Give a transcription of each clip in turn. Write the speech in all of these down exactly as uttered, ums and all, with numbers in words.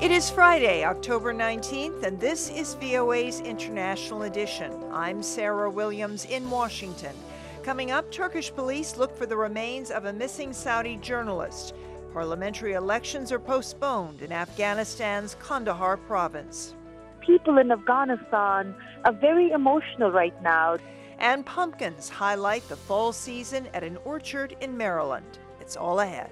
It is Friday, October nineteenth, and this is V O A's International Edition. I'm Sarah Williams in Washington. Coming up, Turkish police look for the remains of a missing Saudi journalist. Parliamentary elections are postponed in Afghanistan's Kandahar province. People in Afghanistan are very emotional right now. And pumpkins highlight the fall season at an orchard in Maryland. It's all ahead.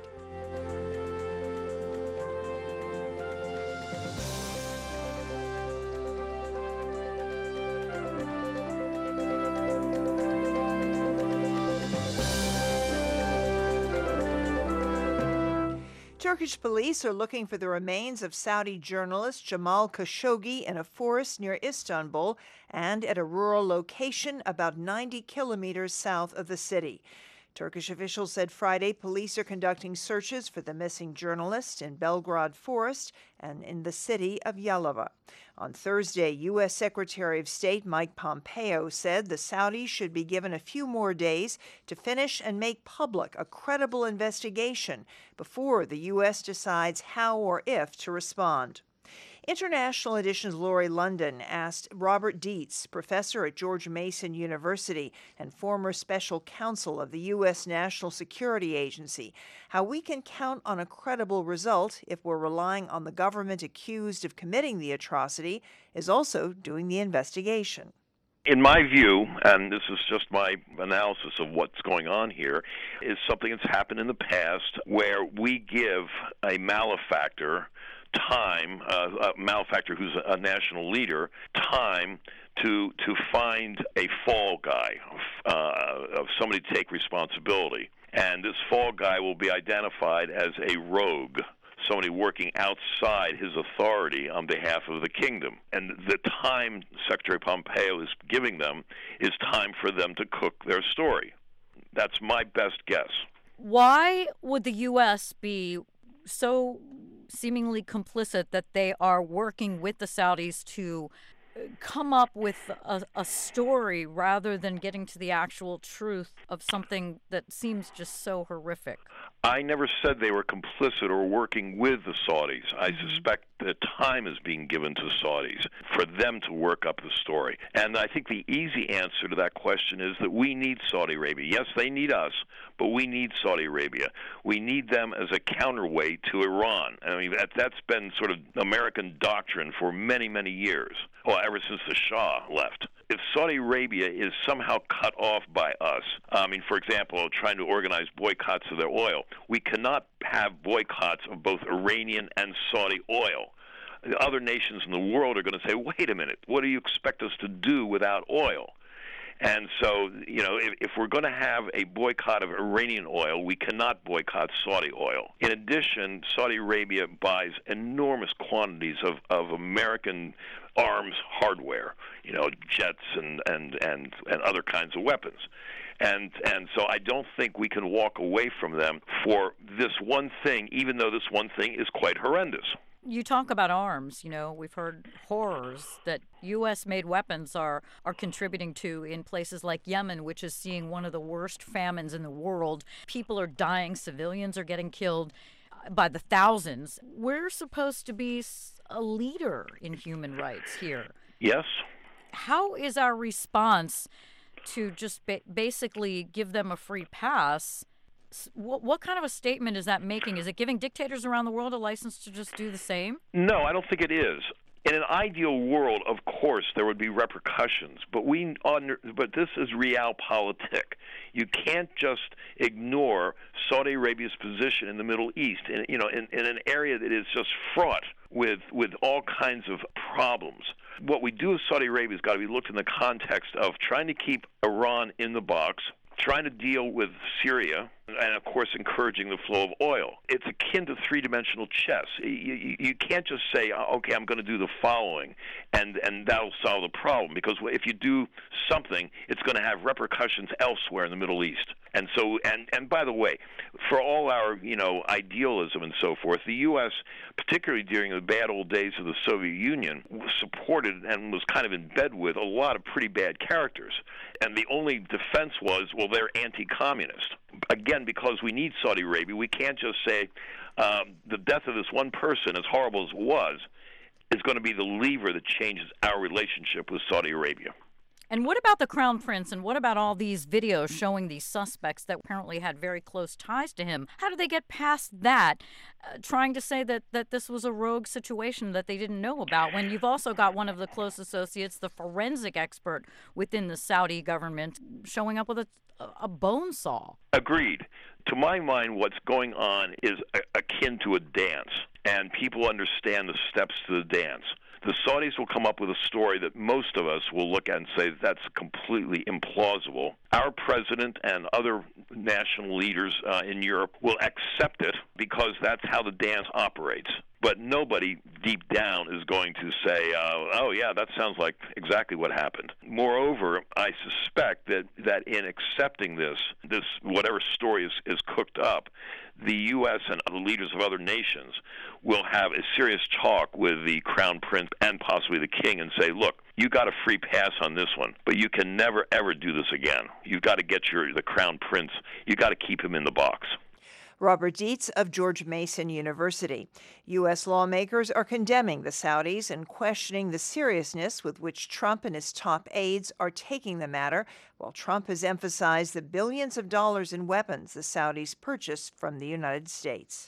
Turkish police are looking for the remains of Saudi journalist Jamal Khashoggi in a forest near Istanbul and at a rural location about ninety kilometers south of the city. Turkish officials said Friday police are conducting searches for the missing journalist in Belgrade Forest and in the city of Yalova. On Thursday, U S. Secretary of State Mike Pompeo said the Saudis should be given a few more days to finish and make public a credible investigation before the U S decides how or if to respond. International Edition's Laurie London asked Robert Dietz, professor at George Mason University and former special counsel of the U S. National Security Agency, how we can count on a credible result if we're relying on the government accused of committing the atrocity is also doing the investigation. In my view, and this is just my analysis of what's going on here, is something that's happened in the past where we give a malefactor time, uh, a malefactor who's a national leader, time to to find a fall guy, uh, of somebody to take responsibility. And this fall guy will be identified as a rogue, somebody working outside his authority on behalf of the kingdom. And the time Secretary Pompeo is giving them is time for them to cook their story. That's my best guess. Why would the U S be so seemingly complicit that they are working with the Saudis to come up with a, a story rather than getting to the actual truth of something that seems just so horrific? I never said they were complicit or working with the Saudis. I Mm-hmm. suspect that time is being given to Saudis for them to work up the story. And I think the easy answer to that question is that we need Saudi Arabia. Yes, they need us, but we need Saudi Arabia. We need them as a counterweight to Iran. I mean, that, that's been sort of American doctrine for many, many years. Well, ever since the Shah left. If Saudi Arabia is somehow cut off by us, I mean, for example, trying to organize boycotts of their oil, we cannot have boycotts of both Iranian and Saudi oil. The other nations in the world are going to say, wait a minute, what do you expect us to do without oil? And so, you know, if, if we're going to have a boycott of Iranian oil, we cannot boycott Saudi oil. In addition, Saudi Arabia buys enormous quantities of, of American arms hardware, you know, jets and, and, and, and other kinds of weapons. And and so I don't think we can walk away from them for this one thing, even though this one thing is quite horrendous. You talk about arms, you know, we've heard horrors that U S-made weapons are, are contributing to in places like Yemen, which is seeing one of the worst famines in the world. People are dying, civilians are getting killed by the thousands. We're supposed to be a leader in human rights here. Yes. How is our response to just ba- basically give them a free pass? What, what kind of a statement is that making? Is it giving dictators around the world a license to just do the same? No, I don't think it is. In an ideal world, of course, there would be repercussions, but we under, but this is realpolitik. You can't just ignore Saudi Arabia's position in the Middle East, in, you know, in, in an area that is just fraught with with all kinds of problems. What we do with Saudi Arabia has got to be looked in the context of trying to keep Iran in the box, trying to deal with Syria, and, of course, encouraging the flow of oil. It's akin to three-dimensional chess. You, you, you can't just say, okay, I'm going to do the following, and, and that'll solve the problem, because if you do something, it's going to have repercussions elsewhere in the Middle East. And so, and, and by the way, for all our, you know, idealism and so forth, the U S, particularly during the bad old days of the Soviet Union, supported and was kind of in bed with a lot of pretty bad characters. And the only defense was, well, they're anti-communist. Again, because we need Saudi Arabia, we can't just say, um, the death of this one person, as horrible as it was, is going to be the lever that changes our relationship with Saudi Arabia. And what about the Crown Prince, and what about all these videos showing these suspects that apparently had very close ties to him? How do they get past that, uh, trying to say that, that this was a rogue situation that they didn't know about, when you've also got one of the close associates, the forensic expert within the Saudi government, showing up with a, a bone saw? Agreed. To my mind, what's going on is a- akin to a dance, and people understand the steps to the dance. The Saudis will come up with a story that most of us will look at and say that's completely implausible. Our president and other national leaders uh, in Europe will accept it because that's how the dance operates. But nobody deep down is going to say, uh, oh, yeah, that sounds like exactly what happened. Moreover, I suspect that, that in accepting this, this whatever story is, is cooked up, the U S and other leaders of other nations will have a serious talk with the Crown Prince and possibly the King and say, look, you got a free pass on this one, but you can never, ever do this again. You've got to get your the Crown Prince, you got to keep him in the box. Robert Dietz of George Mason University. U S lawmakers are condemning the Saudis and questioning the seriousness with which Trump and his top aides are taking the matter, while Trump has emphasized the billions of dollars in weapons the Saudis purchased from the United States.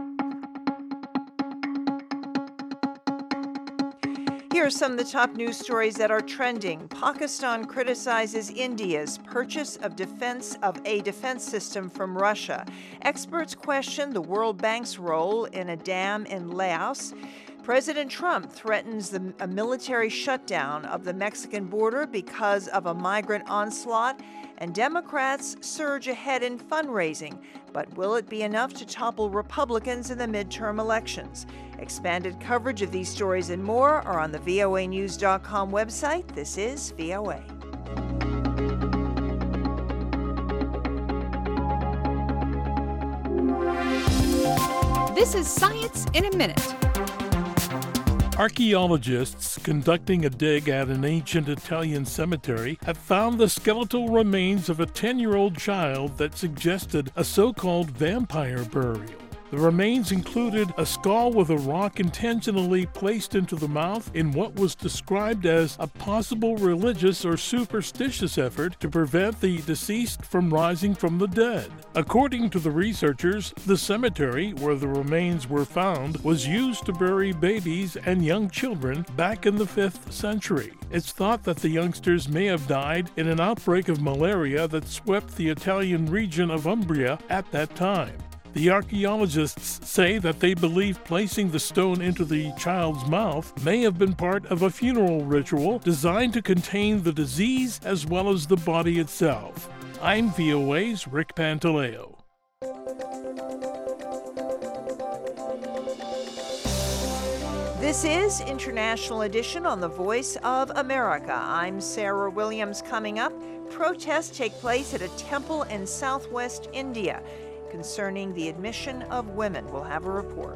Here are some of the top news stories that are trending. Pakistan criticizes India's purchase of defense of a defense system from Russia. Experts question the World Bank's role in a dam in Laos. President Trump threatens the, a military shutdown of the Mexican border because of a migrant onslaught. And Democrats surge ahead in fundraising. But will it be enough to topple Republicans in the midterm elections? Expanded coverage of these stories and more are on the V O A news dot com website. This is V O A. This is Science in a Minute. Archaeologists conducting a dig at an ancient Italian cemetery have found the skeletal remains of a ten-year-old child that suggested a so-called vampire burial. The remains included a skull with a rock intentionally placed into the mouth in what was described as a possible religious or superstitious effort to prevent the deceased from rising from the dead. According to the researchers, the cemetery where the remains were found was used to bury babies and young children back in the fifth century. It's thought that the youngsters may have died in an outbreak of malaria that swept the Italian region of Umbria at that time. The archaeologists say that they believe placing the stone into the child's mouth may have been part of a funeral ritual designed to contain the disease as well as the body itself. I'm V O A's Rick Pantaleo. This is International Edition on the Voice of America. I'm Sarah Williams. Coming up, protests take place at a temple in southwest India concerning the admission of women. We'll have a report.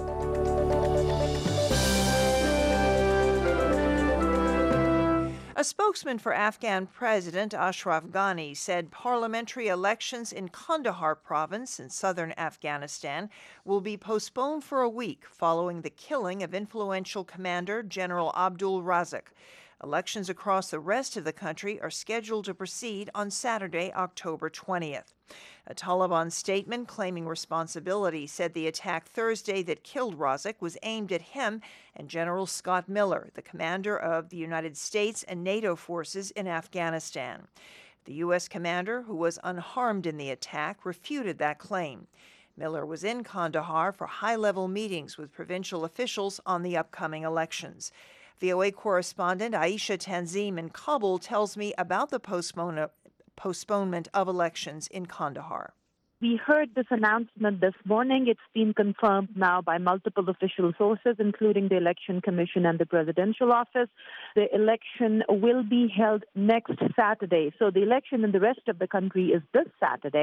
A spokesman for Afghan President Ashraf Ghani said parliamentary elections in Kandahar province in southern Afghanistan will be postponed for a week following the killing of influential commander General Abdul Razak. Elections across the rest of the country are scheduled to proceed on Saturday, October twentieth. A Taliban statement claiming responsibility said the attack Thursday that killed Razak was aimed at him and General Scott Miller, the commander of the United States and NATO forces in Afghanistan. The U S commander, who was unharmed in the attack, refuted that claim. Miller was in Kandahar for high-level meetings with provincial officials on the upcoming elections. V O A correspondent Aisha Tanzim in Kabul tells me about the postpone, postponement of elections in Kandahar. We heard this announcement this morning. It's been confirmed now by multiple official sources, including the Election Commission and the Presidential Office. The election will be held next Saturday. So the election in the rest of the country is this Saturday.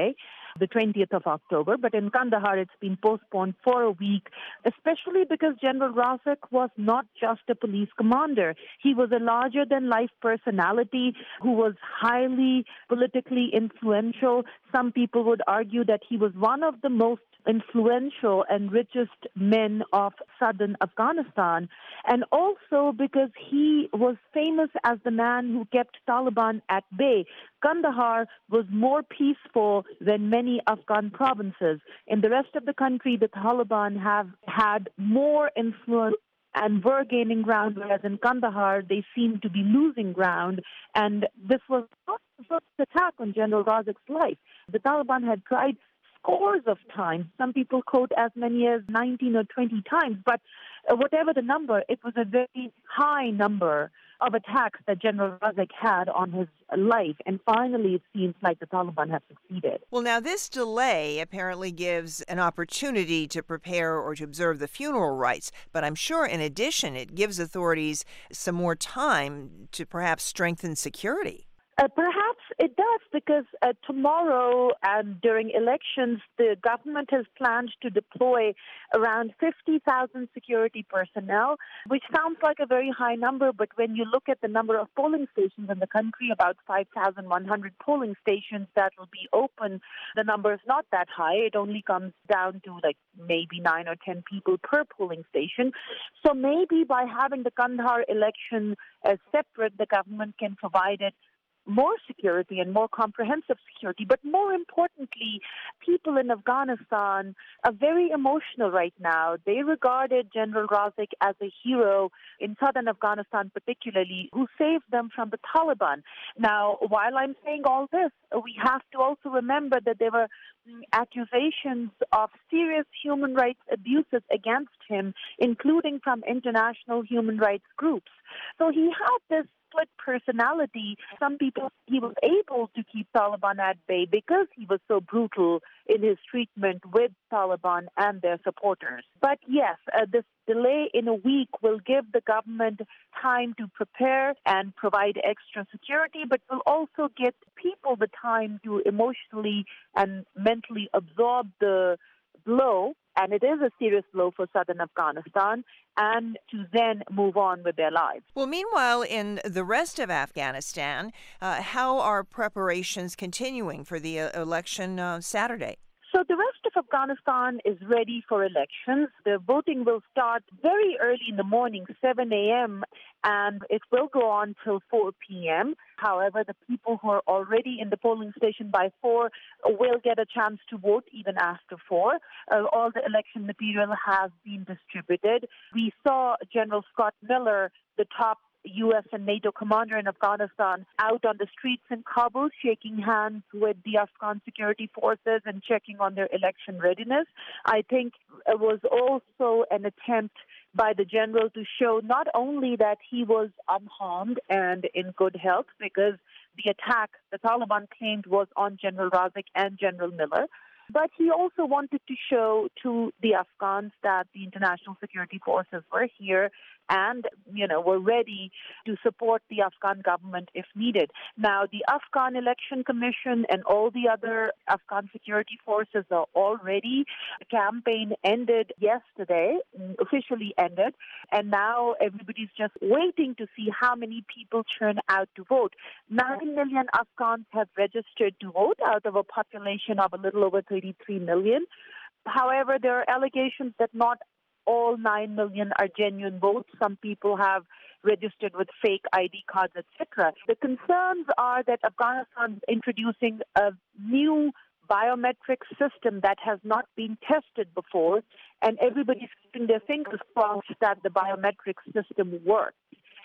the twentieth of October. But in Kandahar, it's been postponed for a week, especially because General Razik was not just a police commander. He was a larger-than-life personality who was highly politically influential. Some people would argue that he was one of the most influential and richest men of southern Afghanistan, and also because he was famous as the man who kept Taliban at bay. Kandahar was more peaceful than many Afghan provinces. In the rest of the country, the Taliban have had more influence and were gaining ground, whereas in Kandahar, they seem to be losing ground. And this was not the first attack on General Razik's life. The Taliban had tried scores of times. Some people quote as many as nineteen or twenty times. But uh, whatever the number, it was a very high number of attacks that General Razik had on his life. And finally, it seems like the Taliban have succeeded. Well, now this delay apparently gives an opportunity to prepare or to observe the funeral rites. But I'm sure in addition, it gives authorities some more time to perhaps strengthen security. Uh, perhaps it does, because uh, tomorrow and during elections, the government has planned to deploy around fifty thousand security personnel, which sounds like a very high number, but when you look at the number of polling stations in the country, about five thousand one hundred polling stations that will be open, the number is not that high. It only comes down to like maybe nine or ten people per polling station. So maybe by having the Kandahar election as separate, the government can provide it more security and more comprehensive security. But more importantly, people in Afghanistan are very emotional right now. They regarded General Razik as a hero in southern Afghanistan particularly, who saved them from the Taliban. Now, while I'm saying all this, we have to also remember that there were accusations of serious human rights abuses against him, including from international human rights groups. So he had this split personality. Some people, he was able to keep Taliban at bay because he was so brutal in his treatment with Taliban and their supporters. But yes, uh, this delay in a week will give the government time to prepare and provide extra security, but will also get people the time to emotionally and mentally absorb the blow, and it is a serious blow for southern Afghanistan, and to then move on with their lives. Well, meanwhile, in the rest of Afghanistan, uh, how are preparations continuing for the uh, election uh, Saturday? So the rest of Afghanistan is ready for elections. The voting will start very early in the morning, seven a.m., and it will go on till four p.m. However, the people who are already in the polling station by four will get a chance to vote even after four. Uh, all the election material has been distributed. We saw General Scott Miller, the top U S and NATO commander in Afghanistan, out on the streets in Kabul, shaking hands with the Afghan security forces and checking on their election readiness. I think it was also an attempt by the general to show not only that he was unharmed and in good health, because the attack the Taliban claimed was on General Razik and General Miller, but he also wanted to show to the Afghans that the international security forces were here and, you know, were ready to support the Afghan government if needed. Now, the Afghan Election Commission and all the other Afghan security forces are all ready. The campaign ended yesterday, officially ended, and now everybody's just waiting to see how many people turn out to vote. Nine million Afghans have registered to vote out of a population of a little over thirty-three million. However, there are allegations that not all nine million are genuine votes. Some people have registered with fake I D cards, et cetera. The concerns are that Afghanistan is introducing a new biometric system that has not been tested before, and everybody's keeping their fingers crossed that the biometric system works.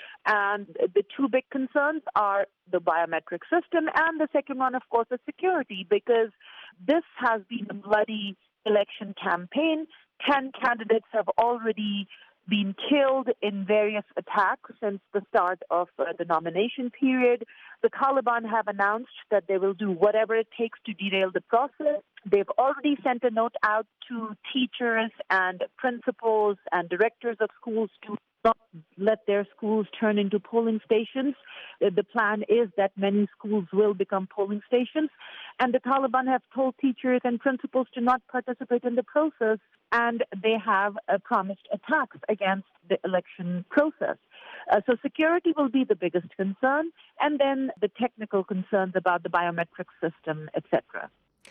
And the two big concerns are the biometric system, and the second one, of course, is security, because this has been a bloody election campaign. Ten candidates have already been killed in various attacks since the start of uh, the nomination period. The Taliban have announced that they will do whatever it takes to derail the process. They've already sent a note out to teachers and principals and directors of schools to not let their schools turn into polling stations. The plan is that many schools will become polling stations. And the Taliban have told teachers and principals to not participate in the process, and they have uh, promised attacks against the election process. Uh, so security will be the biggest concern, and then the technical concerns about the biometric system, et cetera.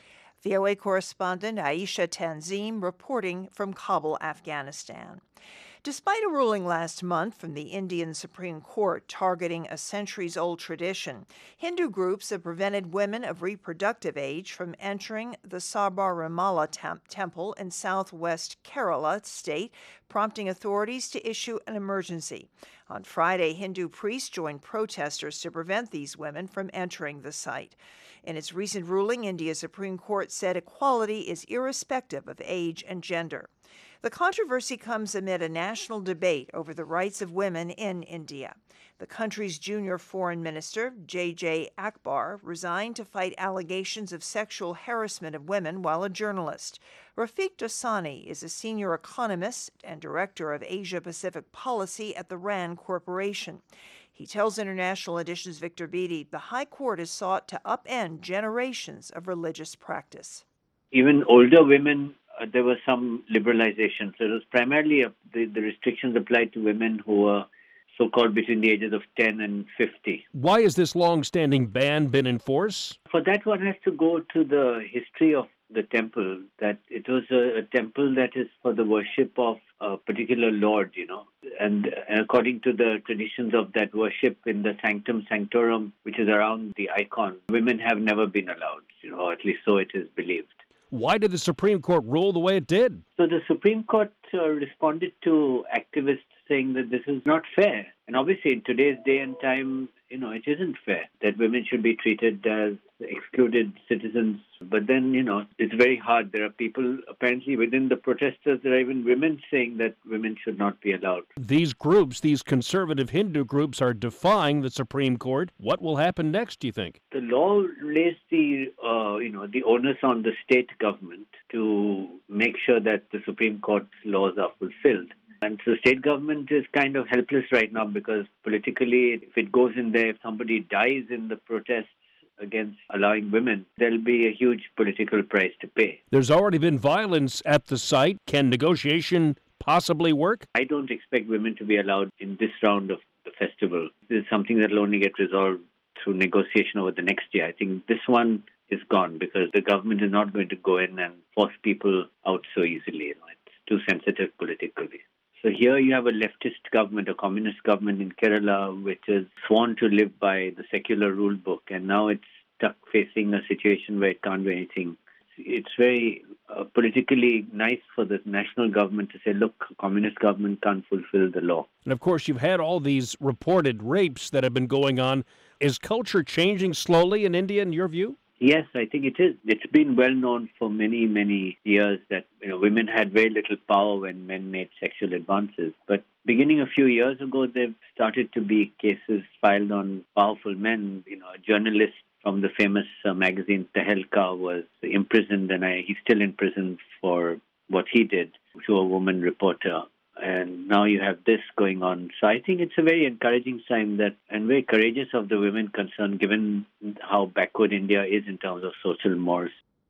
V O A correspondent Aisha Tanzim reporting from Kabul, Afghanistan. Despite a ruling last month from the Indian Supreme Court targeting a centuries-old tradition, Hindu groups have prevented women of reproductive age from entering the Sabarimala temp- temple in southwest Kerala state, prompting authorities to issue an emergency. On Friday, Hindu priests joined protesters to prevent these women from entering the site. In its recent ruling, India's Supreme Court said equality is irrespective of age and gender. The controversy comes amid a national debate over the rights of women in India. The country's junior foreign minister, J J Akbar, resigned to fight allegations of sexual harassment of women while a journalist. Rafiq Dosani is a senior economist and director of Asia-Pacific policy at the RAND Corporation. He tells International Edition's Victor Beattie the High Court has sought to upend generations of religious practice. Even older women, uh, there was some liberalization. So it was primarily uh, the, the restrictions applied to women who were so-called between the ages of ten and fifty. Why has this long-standing ban been in force? For that, one has to go to the history of the temple, that it was a, a temple that is for the worship of a particular lord, you know. And according to the traditions of that worship in the Sanctum Sanctorum, which is around the icon, women have never been allowed, you know, or at least so it is believed. Why did the Supreme Court rule the way it did? So the Supreme Court uh, responded to activists saying that this is not fair. And obviously in today's day and time, you know, it isn't fair that women should be treated as excluded citizens. But then, you know, it's very hard. There are people apparently within the protesters, there are even women saying that women should not be allowed. These groups, these conservative Hindu groups, are defying the Supreme Court. What will happen next, do you think? The law lays the, uh, you know, the onus on the state government to make sure that the Supreme Court's laws are fulfilled. And so state government is kind of helpless right now because politically, if it goes in there, if somebody dies in the protests against allowing women, there'll be a huge political price to pay. There's already been violence at the site. Can negotiation possibly work? I don't expect women to be allowed in this round of the festival. This is something that will only get resolved through negotiation over the next year. I think this one is gone because the government is not going to go in and force people out so easily. You know, it's too sensitive politically. So here you have a leftist government, a communist government in Kerala, which is sworn to live by the secular rule book, and now it's stuck facing a situation where it can't do anything. It's very uh, politically nice for the national government to say, look, a communist government can't fulfill the law. And of course, you've had all these reported rapes that have been going on. Is culture changing slowly in India, in your view? Yes, I think it is. It's been well known for many, many years that, you know, women had very little power when men made sexual advances. But beginning a few years ago, there started to be cases filed on powerful men. You know, a journalist from the famous uh, magazine Tehelka was imprisoned, and I, he's still in prison for what he did to a woman reporter. And now you have this going on. So I think it's a very encouraging sign that, and very courageous of the women concerned, given how backward India is in terms of social mores.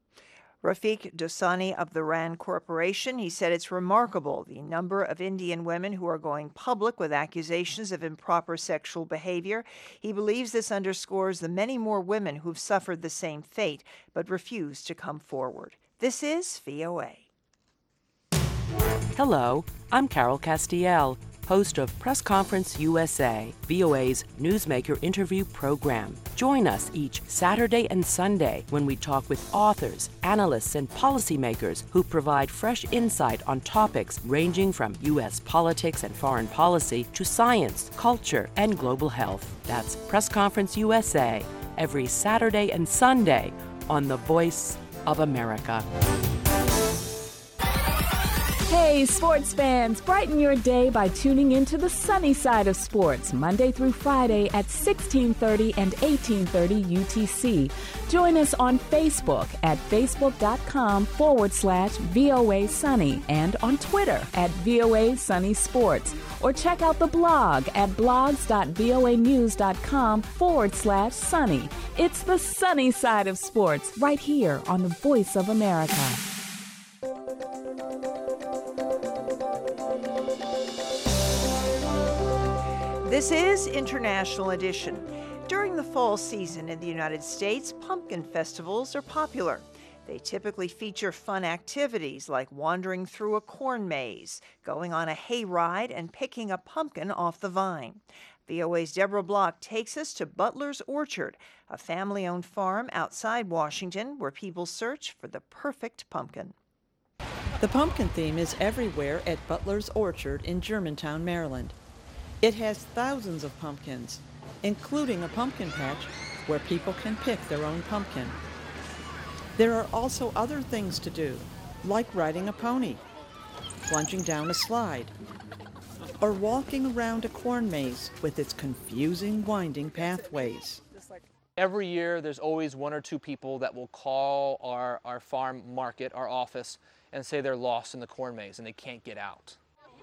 Rafiq Dosani of the RAND Corporation, he said it's remarkable the number of Indian women who are going public with accusations of improper sexual behavior. He believes this underscores the many more women who've suffered the same fate but refuse to come forward. This is V O A. Hello, I'm Carol Castiel, host of Press Conference U S A, V O A's newsmaker interview program. Join us each Saturday and Sunday when we talk with authors, analysts, and policymakers who provide fresh insight on topics ranging from U S politics and foreign policy to science, culture, and global health. That's Press Conference U S A, every Saturday and Sunday on The Voice of America. Hey, sports fans, brighten your day by tuning into the sunny side of sports, Monday through Friday at sixteen thirty and eighteen thirty U T C. Join us on Facebook at facebook.com forward slash VOA Sunny and on Twitter at VOA Sunny Sports. Or check out the blog at blogs.voanews.com forward slash sunny. It's the sunny side of sports right here on the Voice of America. This is International Edition. During the fall season in the United States, pumpkin festivals are popular. They typically feature fun activities like wandering through a corn maze, going on a hay ride, and picking a pumpkin off the vine. V O A's Deborah Block takes us to Butler's Orchard, a family-owned farm outside Washington where people search for the perfect pumpkin. The pumpkin theme is everywhere at Butler's Orchard in Germantown, Maryland. It has thousands of pumpkins, including a pumpkin patch where people can pick their own pumpkin. There are also other things to do, like riding a pony, plunging down a slide, or walking around a corn maze with its confusing, winding pathways. Every year, there's always one or two people that will call our, our farm market, our office, and say they're lost in the corn maze and they can't get out.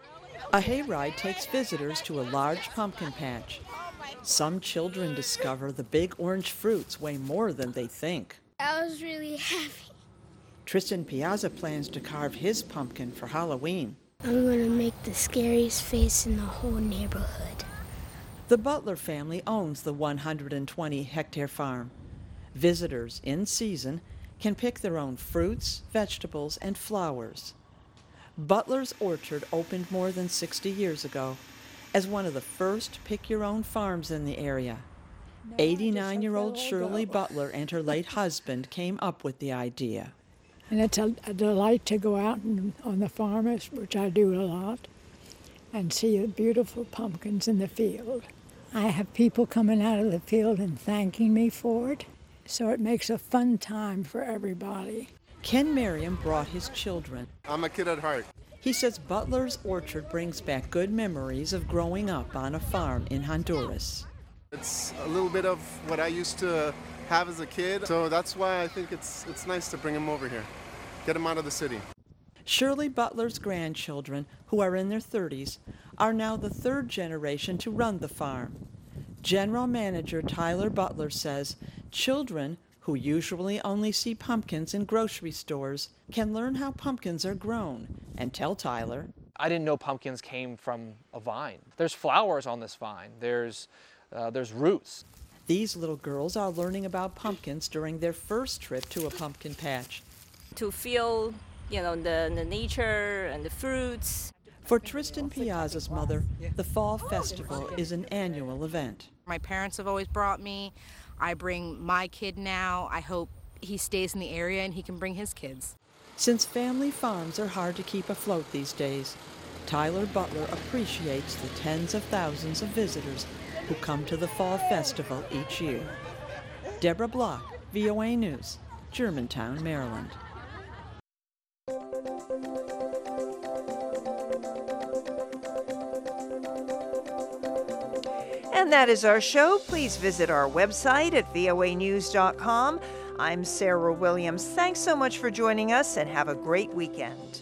A hayride takes visitors to a large pumpkin patch. Some children discover the big orange fruits weigh more than they think. I was really happy. Tristan Piazza plans to carve his pumpkin for Halloween. I'm going to make the scariest face in the whole neighborhood. The Butler family owns the one hundred twenty hectare farm. Visitors in season can pick their own fruits, vegetables, and flowers. Butler's Orchard opened more than sixty years ago as one of the first pick-your-own farms in the area. eighty-nine-year-old Shirley Butler and her late husband came up with the idea. And it's a, a delight to go out and, on the farm, which I do a lot, and see the beautiful pumpkins in the field. I have people coming out of the field and thanking me for it, so it makes a fun time for everybody. Ken Merriam brought his children. I'm a kid at heart. He says Butler's Orchard brings back good memories of growing up on a farm in Honduras. It's a little bit of what I used to have as a kid, so that's why I think it's it's nice to bring them over here, get them out of the city. Shirley Butler's grandchildren, who are in their thirties, are now the third generation to run the farm. General Manager Tyler Butler says children who usually only see pumpkins in grocery stores can learn how pumpkins are grown and tell Tyler. I didn't know pumpkins came from a vine. There's flowers on this vine. There's Uh, there's roots. These little girls are learning about pumpkins during their first trip to a pumpkin patch. To feel, you know, the, the nature and the fruits. For Tristan Piazza's mother, the Fall Festival is an annual event. My parents have always brought me. I bring my kid now. I hope he stays in the area and he can bring his kids. Since family farms are hard to keep afloat these days, Tyler Butler appreciates the tens of thousands of visitors who come to the Fall Festival each year. Deborah Block, V O A News, Germantown, Maryland. And that is our show. Please visit our website at V O A news dot com. I'm Sarah Williams. Thanks so much for joining us and have a great weekend.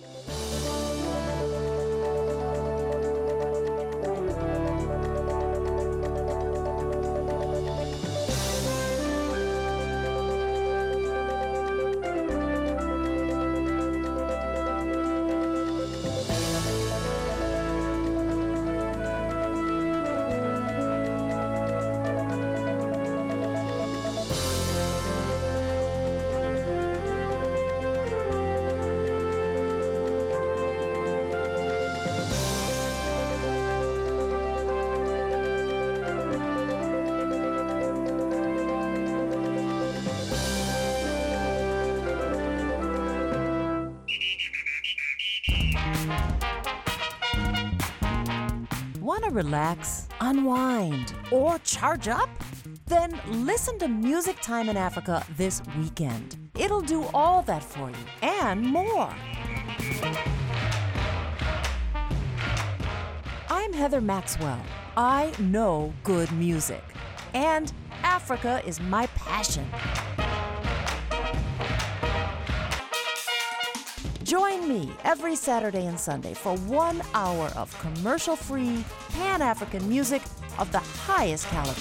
Want to relax, unwind, or charge up? Then listen to Music Time in Africa this weekend. It'll do all that for you and more. I'm Heather Maxwell. I know good music, and Africa is my passion. Join me every Saturday and Sunday for one hour of commercial-free, Pan-African music of the highest caliber.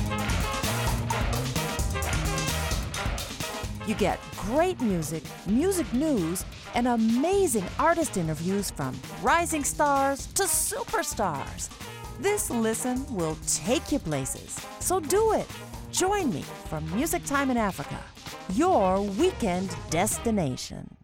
You get great music, music news, and amazing artist interviews from rising stars to superstars. This listen will take you places, so do it. Join me for Music Time in Africa, your weekend destination.